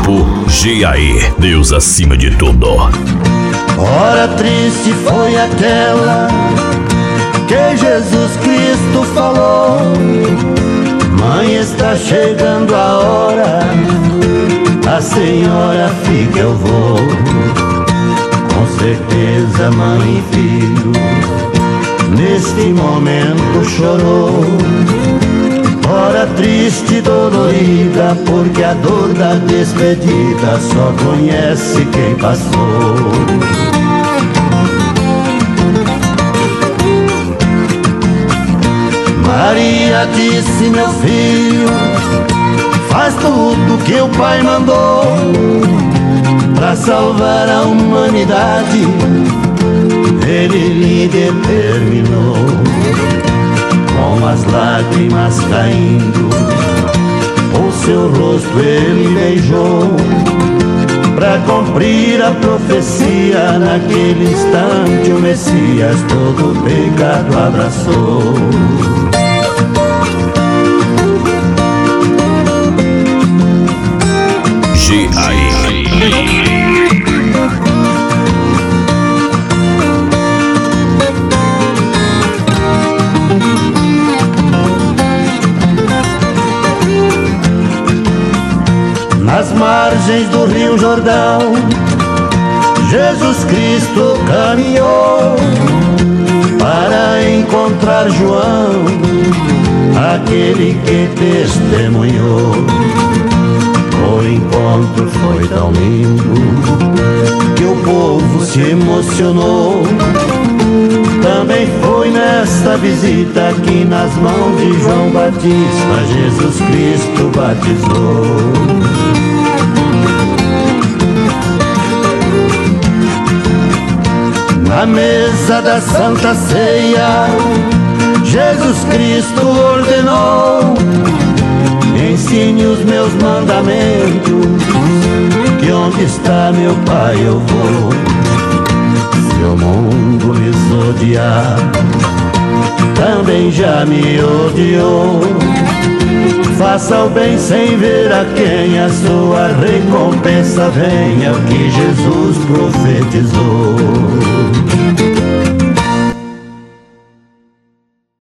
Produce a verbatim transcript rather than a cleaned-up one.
Grupo G A E, Deus acima de tudo. Hora triste foi aquela que Jesus Cristo falou: mãe, está chegando a hora, a senhora fica, eu vou. Com certeza mãe e filho neste momento chorou. Hora triste e dolorida, porque a dor da despedida só conhece quem passou. Maria disse: meu filho, faz tudo que o Pai mandou pra salvar a humanidade. Ele lhe determinou, com as lágrimas caindo, o seu rosto ele beijou, pra cumprir a profecia. Naquele instante o Messias todo o pecado abraçou. G A E. Nas margens do Rio Jordão, Jesus Cristo caminhou para encontrar João, aquele que testemunhou. O encontro foi tão lindo que o povo se emocionou. Também foi nesta visita que nas mãos de João Batista Jesus Cristo batizou. Na mesa da Santa Ceia, Jesus Cristo ordenou: ensine os meus mandamentos, que onde está meu Pai eu vou. Se o mundo lhes odiar, também já me odiou. Faça o bem sem ver a quem, a sua recompensa venha, o que Jesus profetizou.